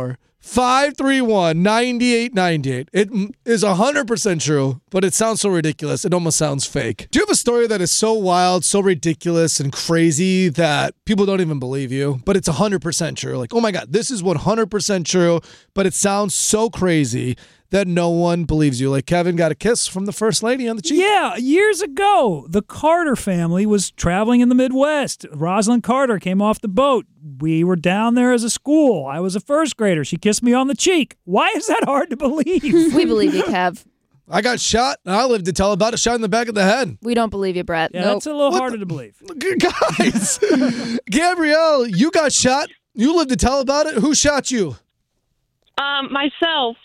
five three one, nine eight nine eight. It is one hundred percent true, but it sounds so ridiculous. It almost sounds fake. Do you have a story that is so wild, so ridiculous, and crazy that people don't even believe you, but it's one hundred percent true? Like, oh my God, this is one hundred percent true, but it sounds so crazy that no one believes you. Like Kevin got a kiss from the first lady on the cheek. Yeah, years ago, the Carter family was traveling in the Midwest. Rosalind Carter came off the boat. We were down there as a school. I was a first grader. She kissed me on the cheek. Why is that hard to believe? We believe you, Kev. I got shot, and I lived to tell about it, shot in the back of the head. We don't believe you, Brett. Yeah, nope. that's a little What harder the- to believe. Guys, Gabrielle, you got shot. You lived to tell about it. Who shot you? Um, myself.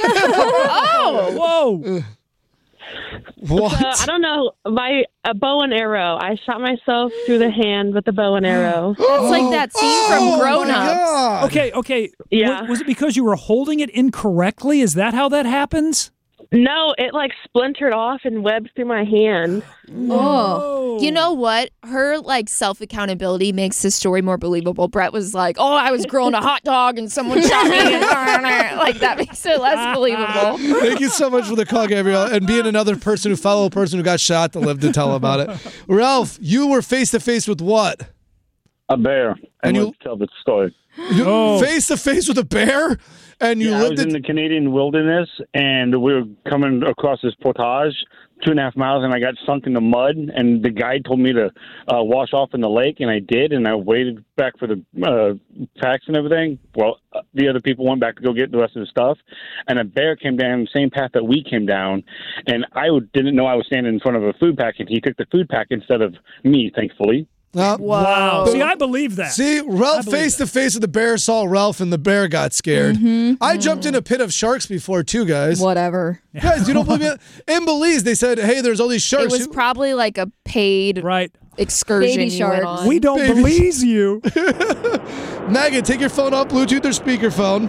Oh, whoa! What? Uh, I don't know. My a bow and arrow. I shot myself through the hand with a bow and arrow. That's like that scene Oh, from Grown my Ups. God. Okay, okay. Yeah. Was, was it because you were holding it incorrectly? Is that how that happens? No, it like splintered off and webbed through my hand. Oh. You know what? Her like self accountability makes this story more believable. Brett was like, "Oh, I was grilling a hot dog and someone shot me," and like that makes it less believable. Thank you so much for the call, Gabrielle, and being another person who fellow person who got shot to live to tell about it. Ralph, you were face to face with what? A bear. And, And you- let's tell the story. You face to face with a bear, and you Yeah, I lived was it. in the Canadian wilderness, and we were coming across this portage, two and a half miles, and I got sunk in the mud. And the guide told me to uh, wash off in the lake, and I did. And I waited back for the uh, packs and everything. Well, uh, the other people went back to go get the rest of the stuff, and a bear came down the same path that we came down. And I w- didn't know I was standing in front of a food pack, and he took the food pack instead of me, thankfully. Uh, Wow. See, I believe that. See, I Ralph believe face to face with the bear saw Ralph, and the bear got scared. I jumped in a pit of sharks before too, guys. Whatever. Guys, you don't believe it? In Belize, they said, "Hey, there's all these It sharks." was probably like a paid right excursion. Baby you went sharks. on. We don't Baby. believe you. Megan, take your phone off Bluetooth or speakerphone.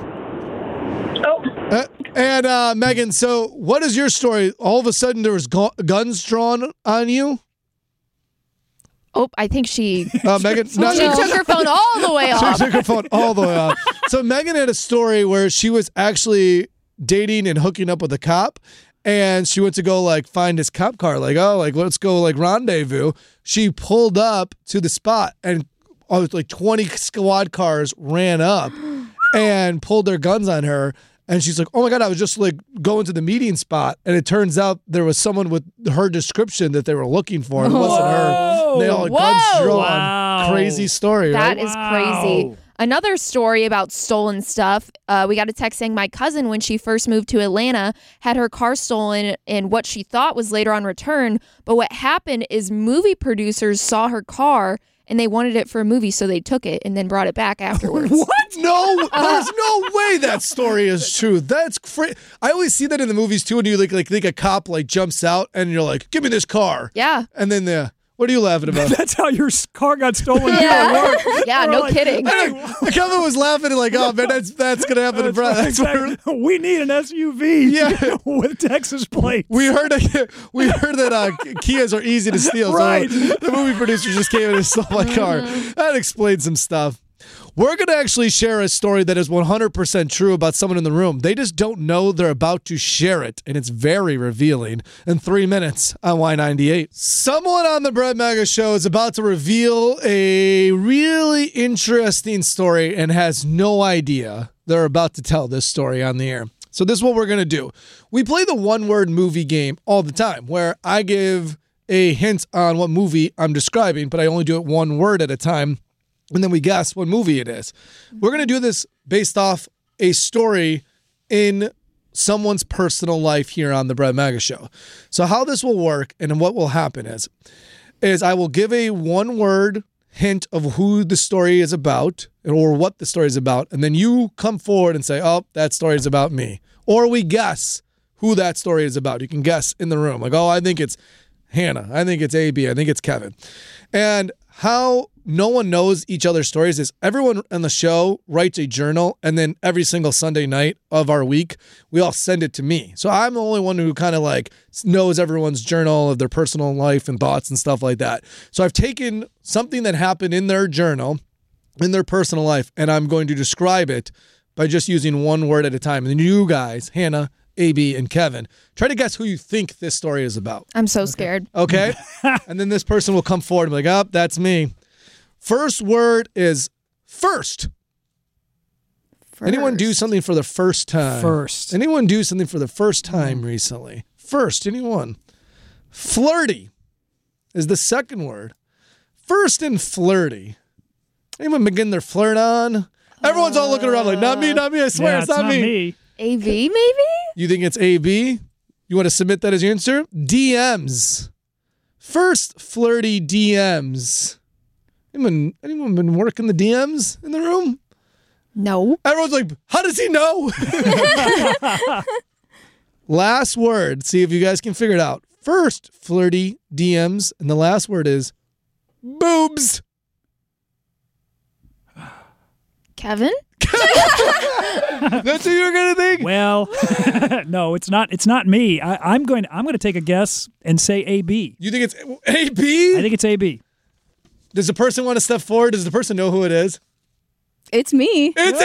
Oh, Uh, and uh, Megan, so what is your story? All of a sudden, there was gu- guns drawn on you. Oh, I think she Uh, Megan, she not- took her phone all the way She off. took her phone all the way off. So Megan had a story where she was actually dating and hooking up with a cop, and she went to go like find his cop car. Like, oh, like let's go like rendezvous. She pulled up to the spot, and oh, like twenty squad cars ran up and pulled their guns on her. And she's like, oh my God, I was just like going to the meeting spot. And it turns out there was someone with her description that they were looking for. And it wasn't her. They all had guns Whoa. drawn. Wow. Crazy story, That right? is crazy. Another story about stolen stuff. Uh, we got a text saying my cousin, when she first moved to Atlanta, had her car stolen in what she thought was later on returned. But what happened is movie producers saw her car and they wanted it for a movie, so they took it and then brought it back afterwards. What? No, there's no way that story is true. That's crazy. I always see that in the movies too, when you like like think a cop like jumps out and you're like, "Give me this car." Yeah. And then the what are you laughing about? That's how your s- car got stolen. Yeah. here at work. Yeah, We're no like, kidding. "Hey, Kevin was laughing and like, "Oh man, that's that's gonna happen to Brett." That's what we're- exactly. We need an S U V Yeah. with Texas plates. we heard we heard that uh, Kias are easy to steal. Right. So the movie producer just came in and stole my car. That explains some stuff. We're going to actually share a story that is one hundred percent true about someone in the room. They just don't know they're about to share it, and it's very revealing. In three minutes on Y ninety-eight. Someone on the Brett Mega Show is about to reveal a really interesting story and has no idea they're about to tell this story on the air. So this is what we're going to do. We play the one-word movie game all the time, where I give a hint on what movie I'm describing, but I only do it one word at a time. And then we guess what movie it is. We're going to do this based off a story in someone's personal life here on the Brett Mega Show. So how this will work and what will happen is, is I will give a one-word hint of who the story is about or what the story is about. And then you come forward and say, oh, that story is about me. Or we guess who that story is about. You can guess in the room. Like, oh, I think it's Hannah. I think it's A B. I think it's Kevin. And how no one knows each other's stories is everyone on the show writes a journal, and then every single Sunday night of our week, we all send it to me. So I'm the only one who kind of like knows everyone's journal of their personal life and thoughts and stuff like that. So I've taken something that happened in their journal, in their personal life, and I'm going to describe it by just using one word at a time. And then you guys, Hannah, A B, and Kevin, try to guess who you think this story is about. I'm so scared. Okay? And then this person will come forward and be like, oh, that's me. First word is first. First. Anyone do something for the first time? First. Anyone do something for the first time recently? First, anyone? Flirty is the second word. First and flirty. Anyone begin their flirt on? Everyone's all looking around like, not me, not me, I swear Yeah, it's, not, me. me. A V maybe? You think it's A B? You want to submit that as your answer? D Ms. First flirty D Ms. Anyone, anyone been working the D Ms in the room? No. Everyone's like, how does he know? Last word. See if you guys can figure it out. First flirty D Ms, and the last word is boobs. Kevin? That's what you were gonna think? Well, no, it's not. It's not me. I, I'm going. I'm going to take a guess and say A B. You think it's A B? I think it's A B. Does the person want to step forward? Does the person know who it is? It's me. It's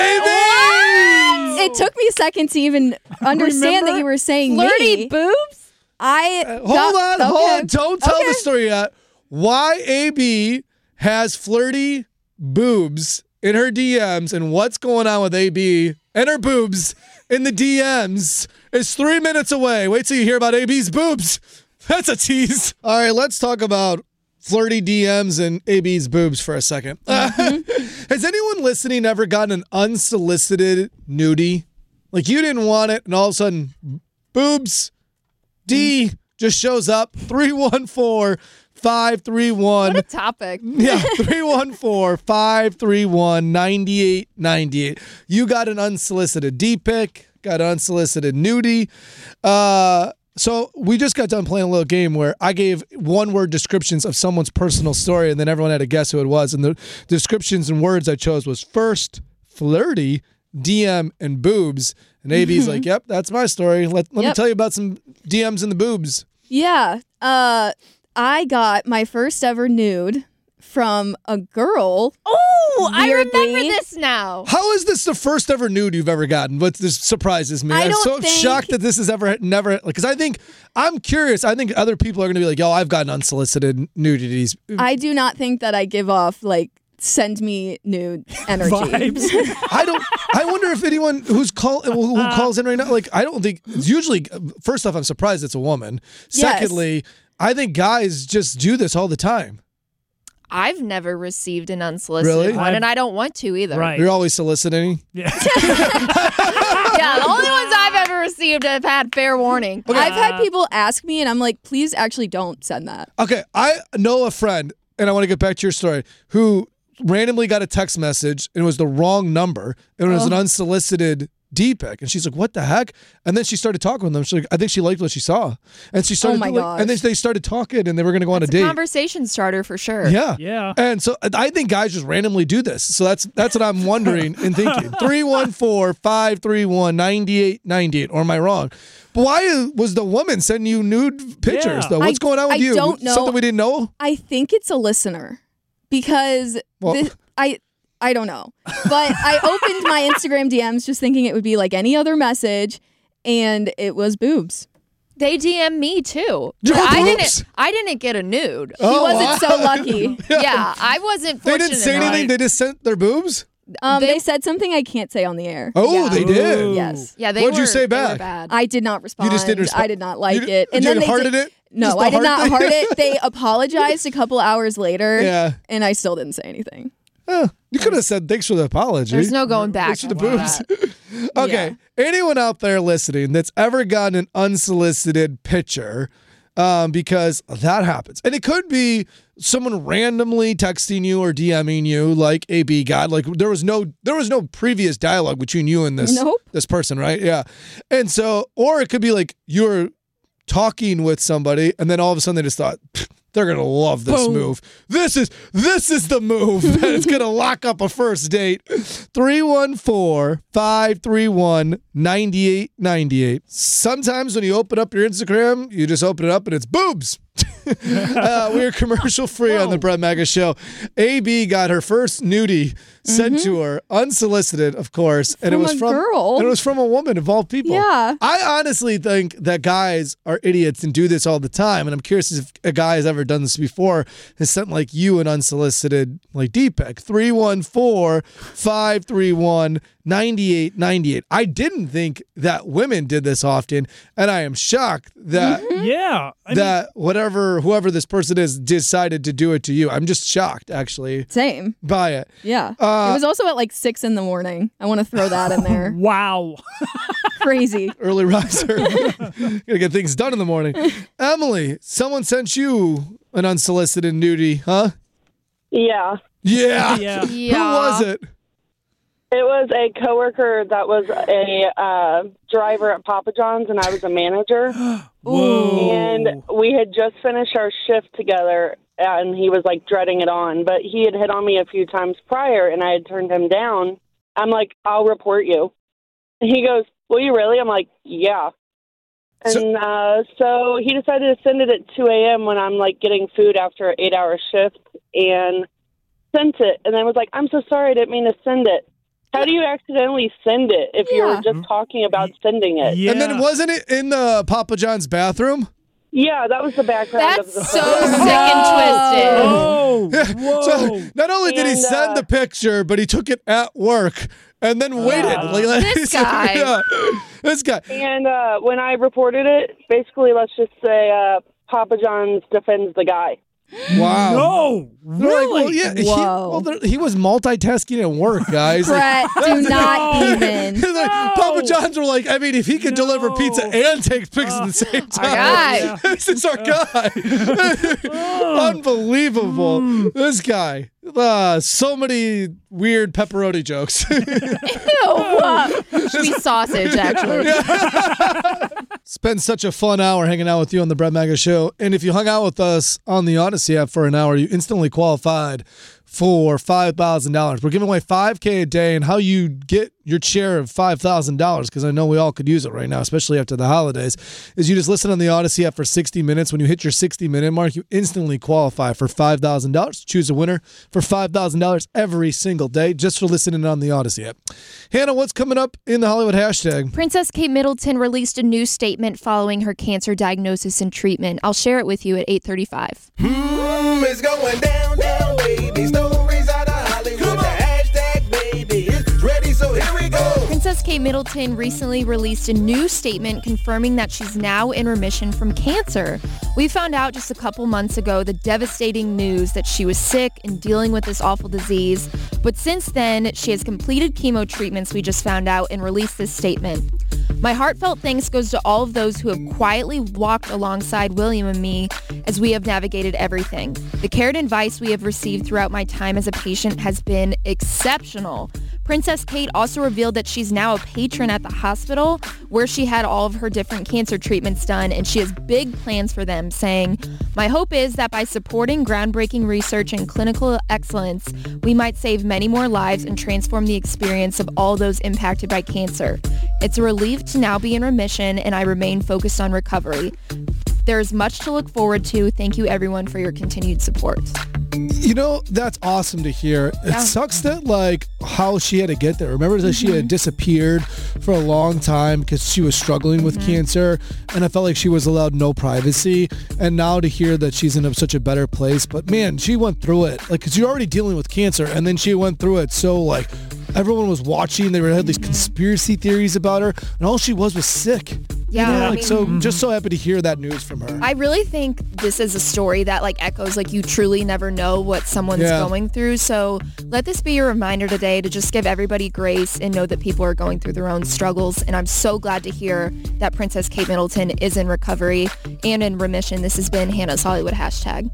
A B! It took me a second to even understand Remember? that you were saying Flirty me. boobs? I Uh, hold got- on, hold okay. on. Don't tell Okay. the story yet. Why A B has flirty boobs in her D Ms and what's going on with A B and her boobs in the D Ms is three minutes away. Wait till you hear about A B's boobs. That's a tease. All right, let's talk about flirty D Ms and A B's boobs for a second. Mm-hmm. Has anyone listening ever gotten an unsolicited nudie? Like you didn't want it and all of a sudden, boobs, D just shows up. three one four, five three one. What a topic. Yeah, three one four, five three one, nine eight nine eight. You got an unsolicited D-pic, got an unsolicited nudie. Uh, so we just got done playing a little game where I gave one-word descriptions of someone's personal story, and then everyone had to guess who it was. And the descriptions and words I chose was first, flirty, D M, and boobs. And A B's like, yep, that's my story. Let, let me Yep. tell you about some D Ms and the boobs. Yeah. Uh, I got my first ever nude from a girl. Oh, I remember Weirdly. this now. How is this the first ever nude you've ever gotten? But this surprises me. I I'm don't so think- shocked that this has ever never because I think I'm curious. I think other people are going to be like, "Yo, I've gotten unsolicited nudities." I do not think that I give off like send me nude energy. Vibes. I don't. I wonder if anyone who's call who who calls in right now. Like, I don't think. It's usually, first off, I'm surprised it's a woman. Yes. Secondly, I think guys just do this all the time. I've never received an unsolicited Really? one, and I don't want to either. Right. You're always soliciting. Yeah. Yeah, the only ones I've ever received have had fair warning. I've had people ask me, and I'm like, please, actually, don't send that. Okay, I know a friend, and I want to get back to your story, who randomly got a text message and it was the wrong number, and it was an unsolicited D-pic, and she's like, "What the heck?" And then she started talking with them. She's like, "I think she liked what she saw," and she started. Oh my like- gosh. And then they started talking, and they were going to go on a It's a date. conversation starter for sure. Yeah, Yeah. And so I think guys just randomly do this. So that's that's what I'm wondering and thinking. three one four, five three one, nine eight nine eight. Or am I wrong? But why was the woman sending you nude pictures Yeah. though? What's I- going on with I you? don't know. Something we didn't know? I think it's a listener because Well- thi- I I don't know. But I opened my Instagram D Ms just thinking it would be like any other message, and it was boobs. They D M me too. Your I boobs? didn't. I didn't get a nude. She wasn't so lucky. Yeah, I wasn't They fortunate didn't say enough. anything. They just sent their boobs. Um, They- they, said something I can't say on the air. Oh, Yeah. they did. Ooh. Yes. Yeah, they What'd you were, say they were back? bad. I did not respond. You just didn't respond. I did not like You- it. you then they hearted did, it? No, Just the I did heart not thing? heart it. They apologized a couple hours later. Yeah. And I still didn't say anything. Huh. You could have said thanks for the apology. There's no going back. Thanks for the on boobs. that. Okay. Anyone out there listening that's ever gotten an unsolicited picture, um, because that happens. And it could be someone randomly texting you or DMing you like A B got. Like there was no there was no previous dialogue between you and this Nope. this person, right? Yeah. And so or it could be like you were talking with somebody and then all of a sudden they just thought "Pfft, they're gonna love this Boom. move. This is this is the move that's gonna lock up a first date. three one four, five three one, nine eight nine eight. Sometimes when you open up your Instagram, you just open it up and it's boobs. uh, we're commercial free on the Brett Mega Show. A B got her first nudie sent to her, unsolicited, of course, and it From was a from girl. and it was from a woman of all people. Yeah. I honestly think that guys are idiots and do this all the time, and I'm curious if a guy has ever done this before, has sent like you an unsolicited like D P E C three one four, five three one, nine eight nine eight. I didn't think that women did this often, and I am shocked that Yeah. I that whatever whoever this person is decided to do it to you. I'm just shocked, actually, Same. by it. Yeah. Uh, it was also at like six in the morning. I want to throw that in there. Wow. Crazy. Early riser. Gotta get things done in the morning. Emily, someone sent you an unsolicited nudie, huh? Yeah. Yeah. Yeah. Who was it? It was a coworker that was a uh, driver at Papa John's, and I was a manager. Whoa. And we had just finished our shift together, and he was like dreading it on. But he had hit on me a few times prior, and I had turned him down. I'm like, I'll report you. And he goes, will you really? I'm like, yeah. And so, uh, so he decided to send it at two a.m. when I'm like getting food after an eight-hour shift, and sent it. And then was like, I'm so sorry, I didn't mean to send it. How do you accidentally send it if Yeah. you were just talking about sending it? Yeah. And then wasn't it in the Papa John's bathroom? Yeah, that was the background That's of the so photo. sick and twisted. Oh. Whoa. So not only did he And, send uh, the picture, but he took it at work and then waited. Like, like- This guy. Yeah. This guy. And uh, when I reported it, basically, let's just say uh, Papa John's defends the guy. Wow. No. They're like, Really? well, yeah, he, Whoa. well, there- he was multitasking at work, guys. Like, Brett, do not No. even. like, No. Papa John's were like, I mean, if he could No. deliver pizza and take pics at the same time, guy. this is our guy. Unbelievable. This guy. Uh, so many weird pepperoni jokes. Ew. Should be sausage, actually. It's been such a fun hour hanging out with you on the Brett Mega Show. And if you hung out with us on the Odyssey app for an hour, you instantly qualified for five thousand dollars. We're giving away five K a day, and how you get your share of five thousand dollars, because I know we all could use it right now, especially after the holidays, is you just listen on the Odyssey app for sixty minutes. When you hit your sixty minute mark, you instantly qualify for five thousand dollars. Choose a winner for five thousand dollars every single day just for listening on the Odyssey app. Hannah, what's coming up in the Hollywood hashtag? Princess Kate Middleton released a new statement following her cancer diagnosis and treatment. I'll share it with you at eight thirty-five. Mm, it's going down, down, baby. Stories out of Hollywood. The hashtag, baby, it's ready, so here we go. Princess Kate Middleton recently released a new statement confirming that she's now in remission from cancer. We found out just a couple months ago the devastating news that she was sick and dealing with this awful disease. But since then, she has completed chemo treatments, we just found out, and released this statement. My heartfelt thanks goes to all of those who have quietly walked alongside William and me as we have navigated everything. The care and advice we have received throughout my time as a patient has been exceptional. Princess Kate also revealed that she's now a patron at the hospital where she had all of her different cancer treatments done, and she has big plans for them, saying, "My hope is that by supporting groundbreaking research and clinical excellence, we might save many more lives and transform the experience of all those impacted by cancer. It's a relief to now be in remission, and I remain focused on recovery. There is much to look forward to. Thank you, everyone, for your continued support." You know, that's awesome to hear. It Yeah. sucks that, like, how she had to get there. Remember that she had disappeared for a long time because she was struggling with cancer, and I felt like she was allowed no privacy. And now to hear that she's in a, such a better place. But, man, she went through it. Like, because you're already dealing with cancer, and then she went through it so, like, everyone was watching. They were, had these conspiracy theories about her, and all she was was sick. Yeah, You know, I like, mean- so just so happy to hear that news from her. I really think this is a story that like echoes like you truly never know what someone's Yeah. going through. So let this be your reminder today to just give everybody grace and know that people are going through their own struggles. And I'm so glad to hear that Princess Kate Middleton is in recovery and in remission. This has been Hannah's Hollywood hashtag.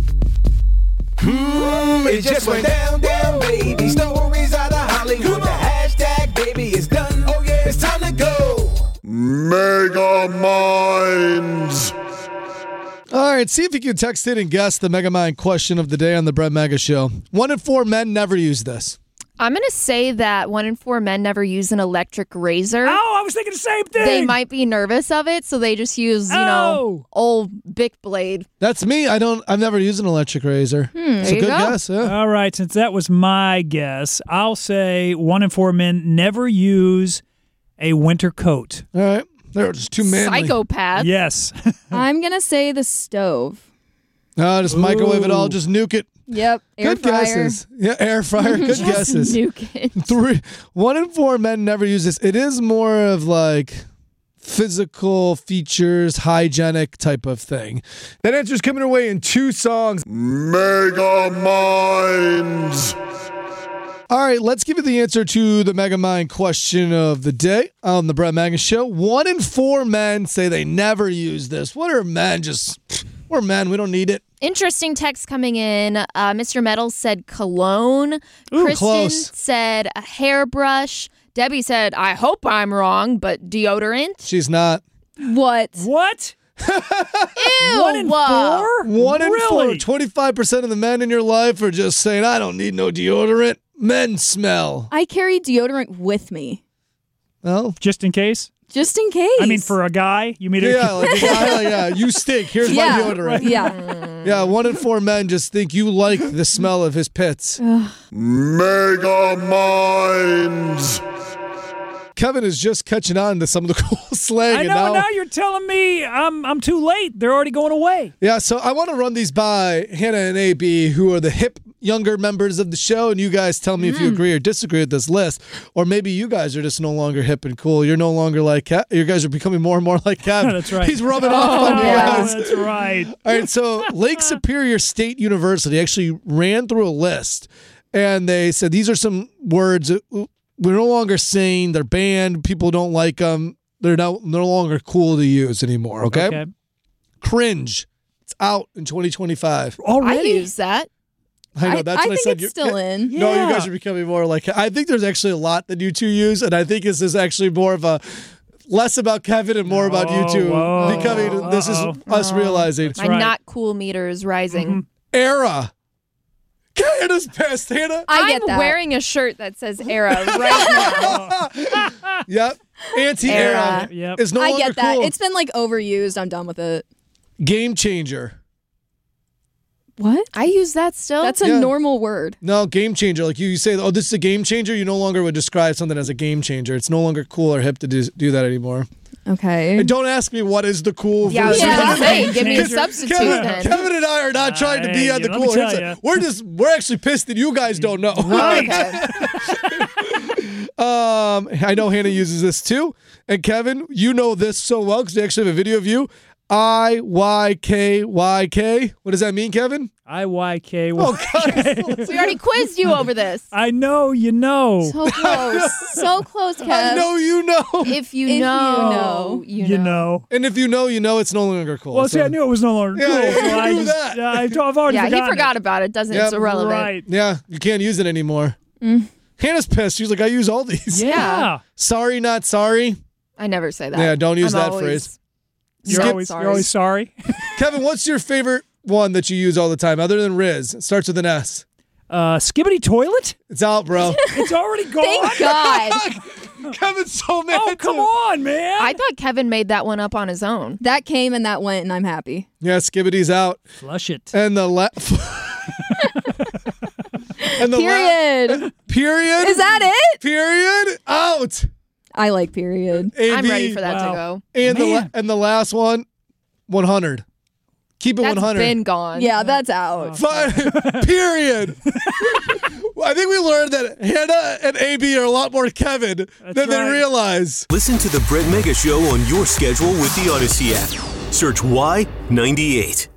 Mm, it just went down, down, baby. Stories out of Hollywood. The hashtag, baby, is done. Oh yeah, it's time to go. Mega Minds. All right, see if you can text in and guess the Mega Mind question of the day on the Brett Mega Show. One in four men never use this. I'm going to say that one in four men never use an electric razor. Oh, I was thinking the same thing. They might be nervous of it, so they just use, you Oh. know, old Bic blade. That's me. I don't. I've never used an electric razor. Hmm, It's there a you good go. guess. Yeah. All right, since that was my guess, I'll say one in four men never use a winter coat. All right. They're just too manly. Psychopath. Yes. I'm going to say the stove. No, just microwave it all. Ooh. Just nuke it. Yep. Air Good fryer. guesses. Yeah, air fryer. Good Just guesses. nuke it. Three. One in four men never use this. It is more of like physical features, hygienic type of thing. That answer is coming our way in two songs. Mega Minds. All right, let's give you the answer to the Mega Mind question of the day on the Brett Magnus Show. One in four men say they never use this. What are men? Just, we're men. We don't need it. Interesting text coming in. Uh, Mister Metals said cologne. Ooh, Kristen close. said a hairbrush. Debbie said, I hope I'm wrong, but deodorant. She's not. What? What? Ew. One in four? One in four. Really? twenty-five percent of the men in your life are just saying, I don't need no deodorant. Men smell. I carry deodorant with me, Well, Just in case? just in case. I mean, for a guy, you mean yeah, like, yeah, yeah, you stink. Here's yeah, my deodorant. Yeah. Yeah, one in four men just think you like the smell of his pits. Mega Minds. Kevin is just catching on to some of the cool slang. I and know, now, now you're telling me I'm I'm too late. They're already going away. Yeah, so I want to run these by Hannah and A B, who are the hip younger members of the show, and you guys tell me if you agree or disagree with this list. Or maybe you guys are just no longer hip and cool. You're no longer like Kev. You guys are becoming more and more like Kevin. That's right. He's rubbing off on you Yeah, guys. that's right. All right, so Lake Superior State University actually ran through a list, and they said these are some words that we're no longer saying. They're banned. People don't like them. They're no, no longer cool to use anymore, okay? Okay. Cringe. It's out in twenty twenty-five. I Already? use that. I know, I, that's I what I think said. it's still in. No, you Yeah. guys are becoming more like, I think there's actually a lot that you two use, and I think this is actually more of a, less about Kevin and more about you two whoa. becoming, this is Uh-oh. us realizing. My right. not cool meter is rising. Mm-hmm. Era. Hannah's pissed, Hannah. I get I'm that. wearing a shirt that says era right now. Yep. Anti-era Era. Yep. is no I longer get that. cool. It's been like overused. I'm done with it. Game changer. What? I use that still. That's a Yeah. normal word. No, game changer. Like you, you say, oh, this is a game changer. You no longer would describe something as a game changer. It's no longer cool or hip to do, do that anymore. Okay. And don't ask me what is the cool yeah, I was version. just gonna Yeah. say, give me a Changer. substitute Kevin, then. Kevin and I are not trying to be Uh, on the let me cool. tell Here's ya. a- We're just we're actually pissed that you guys don't know. Right. Um, I know Hannah uses this too, and Kevin, you know this so well because we actually have a video of you. I Y K Y K. What does that mean, Kevin? I Y K. Oh, God. We already quizzed you over this. I know, you know. So close. so close, Kev. I know you know. If you If you know, know. you know. You know. And if you know, you know it's no longer cool. Well, see, so- I knew it was no longer Yeah, cool. yeah, so you I knew just, that. uh, I've already Yeah, he forgotten forgot it. about it. Doesn't Yep. it's irrelevant. Right. Yeah, you can't use it anymore. Hannah's pissed. She's like, I use all these. Yeah. Sorry, not sorry. I never say that. Yeah, don't use I'm that always phrase. You're Skip always, sorry. you're always sorry. Kevin, what's your favorite one that you use all the time other than Riz? It starts with an S. Uh, Skibbity toilet? It's out, bro. It's already gone. Thank God. Kevin's so mad. Oh, come on, man. I thought Kevin made that one up on his own. That came and that went, and I'm happy. Yeah, Skibbity's out. Flush it. And the la- and the Period. La- period. Is that it? Period. Out. I like period. A B. I'm ready for that Wow. to go. And the la- Man. and the last one, one hundred. Keep it That's one hundred. been gone. Yeah, that's out. Fine. Period. Well, I think we learned that Hannah and A B are a lot more Kevin than they right. realize. Listen to the Brett Mega Show on your schedule with the Odyssey app. Search Y ninety-eight.